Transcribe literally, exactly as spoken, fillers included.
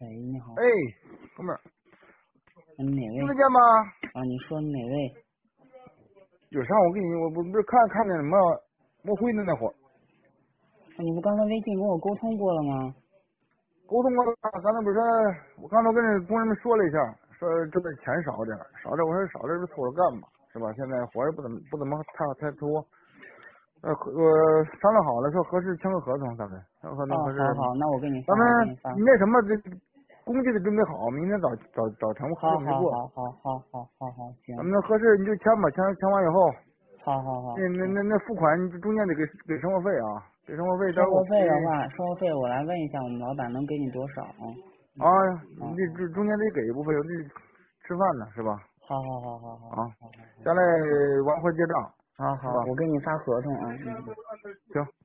喂，你好。 哎，哥们儿， 嗯，哪位？ 听得见吗？ 啊，你说哪位？ 有啥？我给你，我我不是看看见什么摸灰的那会儿， 啊，你不刚才微信跟我沟通过了吗？ 沟通过了。刚才不是我刚才跟那工人们说了一下，说这个钱少点儿，少点儿。我说少点儿就凑合干吧，是吧？现在活儿不怎么不怎么太太多。呃，我商量好了，说合适签个合同，咱们签个合哦， 同合适。 好好，那我给你发， 咱们我给你发。 你那什么，这工具得准备好，明天早早早晨好正式过。 好好好好好好好，行。 咱们那合适你就签吧，签签完以后。 好好好。 那那那那付款中间得给给生活费啊，给生活费，待会儿我生活费的话，生活费我来问一下我们老板能给你多少啊？ 啊， 嗯你这这中间得给一部分，这吃饭呢是吧？ 好好好好好。 啊， 好好下来完货结账好好， 是吧？ 我给你发合同啊。嗯。 行。